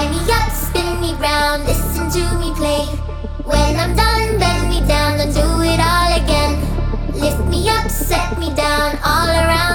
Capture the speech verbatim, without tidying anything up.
Wind me up, spin me round, listen to me play. When I'm done, bend me down and do it all again. Lift me up, set me down, all around